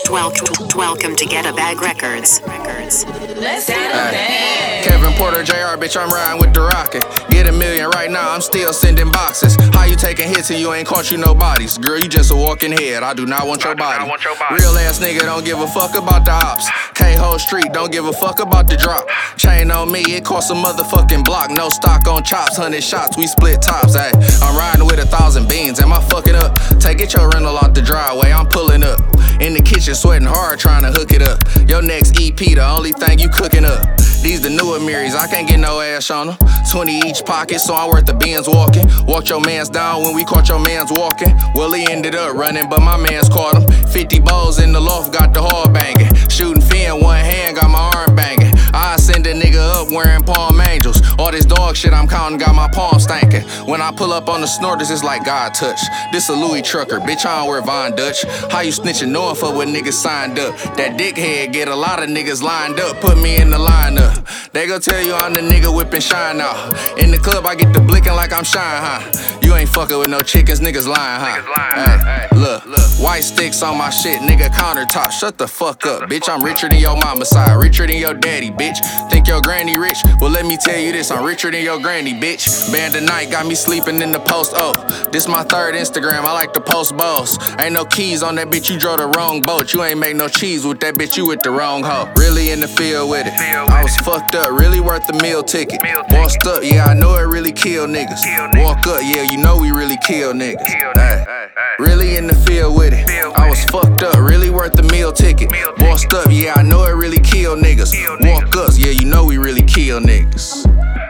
Welcome to Get a Bag Records. Let's get a bag. Kevin Porter, JR, bitch, I'm riding with the rocket. Get a million right now, I'm still sending boxes. How you taking hits and you ain't caught you no bodies? Girl, you just a walking head, I do not want your body. Real ass nigga don't give a fuck about the ops. K-Ho Street don't give a fuck about the drop. Chain on me, it cost a motherfucking block. No stock on chops, 100 shots, we split tops. Ay, I'm riding with 1,000 beans, am I fucking up? Get your rental out the driveway, I'm pulling up. In the kitchen sweating hard trying to hook it up. Your next EP the only thing you cooking up. These the newer Marys, I can't get no ass on them. 20 each pocket, so I'm worth the Benz walking. Walked your mans down when we caught your mans walking. Well, he ended up running, but my mans caught him. 50 balls in the loft, got the hard banging. Shooting fin, one hand, got my arm banging. I send a nigga up wearing Palm Angels. All this dog shit I'm counting got my palm stankin'. When I pull up on the snorters, it's like God touch. This a Louis trucker, bitch, I don't wear Von Dutch. How you snitching knowing for what niggas signed up? That dickhead get a lot of niggas lined up. Put me in the lineup. They gon' tell you I'm the nigga whipping shine out. In the club, I get the blicking like I'm shine, huh? You ain't fucking with no chickens, niggas lying, huh? Hey, look, white sticks on my shit, nigga countertop. Shut the fuck up, bitch, I'm richer than your mama side, richer than your daddy, bitch. Think your granny rich? Well, let me tell you this, I'm richer than your granny, bitch. Band of night got me sleeping in the post, oh. This my third Instagram, I like to post balls. Ain't no keys on that bitch, you drove the wrong boat. You ain't make no cheese with that bitch, you with the wrong hoe. Really in the field with it, I was fucked up, really worth the meal ticket. Bossed up, yeah, I know it really kill niggas. Walk up, yeah, you know we really kill niggas. Ay, really in the field with it, I was fucked up, really worth the meal ticket. Bossed up, yeah, I know it really kill niggas. Walk up, yeah, you know we really kill niggas.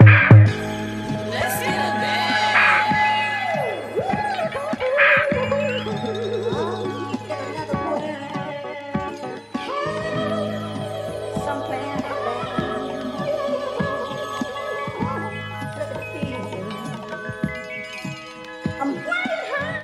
Let's get a bag. I'm